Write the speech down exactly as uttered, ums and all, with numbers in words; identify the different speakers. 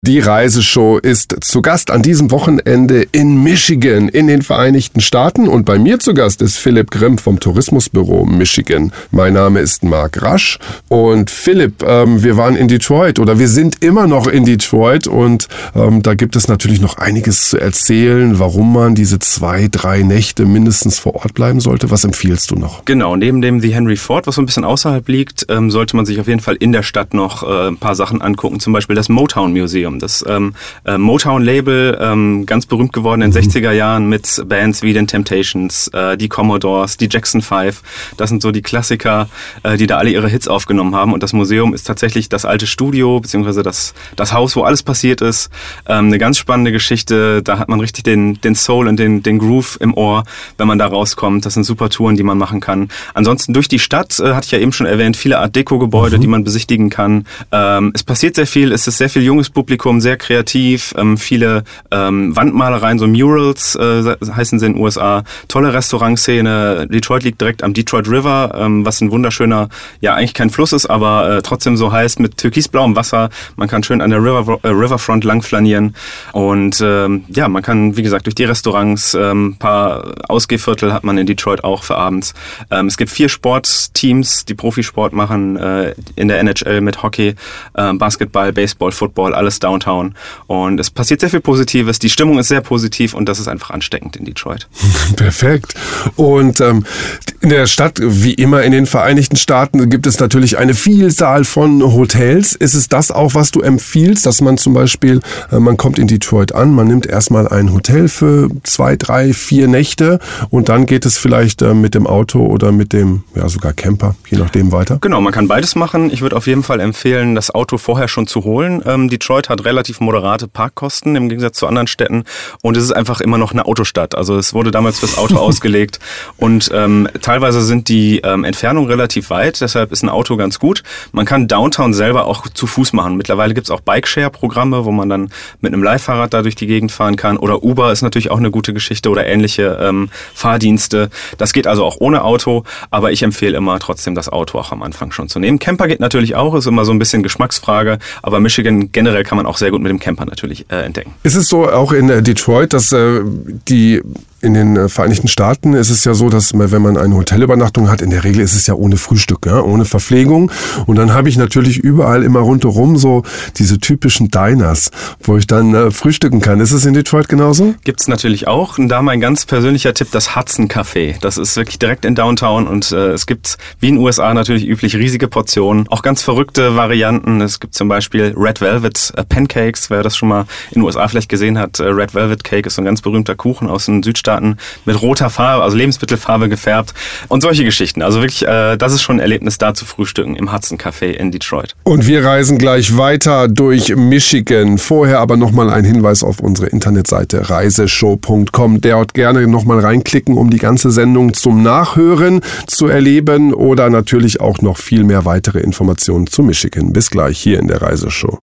Speaker 1: Die Reiseshow ist zu Gast an diesem Wochenende in Michigan in den Vereinigten Staaten und bei mir zu Gast ist Philipp Grimm vom Tourismusbüro Michigan. Mein Name ist Marc Rasch und Philipp, ähm, wir waren in Detroit oder wir sind immer noch in Detroit und ähm, da gibt es natürlich noch einiges zu erzählen, warum man diese zwei, drei Nächte mindestens vor Ort bleiben sollte. Was empfiehlst du noch?
Speaker 2: Genau, neben dem The Henry Ford, was so ein bisschen außerhalb liegt, ähm, sollte man sich auf jeden Fall in der Stadt noch äh, ein paar Sachen angucken, zum Beispiel das Motown Museum. Das ähm, äh, Motown-Label, ähm, ganz berühmt geworden in den mhm. sechziger Jahren mit Bands wie den Temptations, äh, die Commodores, die Jackson Five. Das sind so die Klassiker, äh, die da alle ihre Hits aufgenommen haben. Und das Museum ist tatsächlich das alte Studio, beziehungsweise das, das Haus, wo alles passiert ist. Ähm, eine ganz spannende Geschichte. Da hat man richtig den, den Soul und den, den Groove im Ohr, wenn man da rauskommt. Das sind super Touren, die man machen kann. Ansonsten durch die Stadt, äh, hatte ich ja eben schon erwähnt, viele Art-Deco-Gebäude, mhm. die man besichtigen kann. Ähm, es passiert sehr viel, es ist sehr viel junges Publikum, sehr kreativ, ähm, viele ähm, Wandmalereien, so Murals äh, heißen sie in den U S A, tolle Restaurantszene. Detroit liegt direkt am Detroit River, ähm, was ein wunderschöner, ja eigentlich kein Fluss ist, aber äh, trotzdem so heißt, mit türkisblauem Wasser. Man kann schön an der River, äh, Riverfront lang flanieren und ähm, ja, man kann, wie gesagt, durch die Restaurants, ein ähm, paar Ausgehviertel hat man in Detroit auch für abends. Ähm, es gibt vier Sportteams, die Profisport machen äh, in der N H L mit Hockey, äh, Basketball, Baseball, Football, alles Downtown. Und es passiert sehr viel Positives, die Stimmung ist sehr positiv und das ist einfach ansteckend in Detroit.
Speaker 1: Perfekt. Und ähm, in der Stadt, wie immer in den Vereinigten Staaten, gibt es natürlich eine Vielzahl von Hotels. Ist es das auch, was du empfiehlst, dass man zum Beispiel, äh, man kommt in Detroit an, man nimmt erstmal ein Hotel für zwei, drei, vier Nächte und dann geht es vielleicht äh, mit dem Auto oder mit dem, ja sogar Camper, je nachdem weiter?
Speaker 2: Genau, man kann beides machen. Ich würde auf jeden Fall empfehlen, das Auto vorher schon zu holen. Ähm, Detroit hat relativ moderate Parkkosten im Gegensatz zu anderen Städten und es ist einfach immer noch eine Autostadt. Also es wurde damals fürs Auto ausgelegt und ähm, teilweise sind die ähm, Entfernungen relativ weit, deshalb ist ein Auto ganz gut. Man kann Downtown selber auch zu Fuß machen. Mittlerweile gibt es auch Bike-Share-Programme, wo man dann mit einem Leihfahrrad da durch die Gegend fahren kann oder Uber ist natürlich auch eine gute Geschichte oder ähnliche ähm, Fahrdienste. Das geht also auch ohne Auto, aber ich empfehle immer trotzdem das Auto auch am Anfang schon zu nehmen. Camper geht natürlich auch, ist immer so ein bisschen Geschmacksfrage, aber Michigan generell kann man auch sehr gut mit dem Camper natürlich äh, entdecken.
Speaker 1: Ist es so auch in äh, Detroit, dass äh, die in den äh, Vereinigten Staaten ist es ja so, dass man, wenn man eine Hotelübernachtung hat, in der Regel ist es ja ohne Frühstück, ja, ohne Verpflegung. Und dann habe ich natürlich überall immer rundherum so diese typischen Diners, wo ich dann äh, frühstücken kann. Ist es in Detroit genauso?
Speaker 2: Gibt's natürlich auch. Und da mein ganz persönlicher Tipp, das Hudson Café. Das ist wirklich direkt in Downtown und äh, es gibt, wie in den U S A natürlich üblich, riesige Portionen. Auch ganz verrückte Varianten. Es gibt zum Beispiel Red Velvet äh, Pancakes, wer das schon mal in den U S A vielleicht gesehen hat. Äh, Red Velvet Cake ist so ein ganz berühmter Kuchen aus den Südstaaten mit roter Farbe, also Lebensmittelfarbe gefärbt und solche Geschichten. Also wirklich, äh, das ist schon ein Erlebnis, da zu frühstücken im Hudson Café in Detroit.
Speaker 1: Und wir reisen gleich weiter durch Michigan. Vorher aber nochmal ein Hinweis auf unsere Internetseite reiseshow punkt com. Dort gerne nochmal reinklicken, um die ganze Sendung zum Nachhören zu erleben oder natürlich auch noch viel mehr weitere Informationen zu Michigan. Bis gleich hier in der Reiseshow.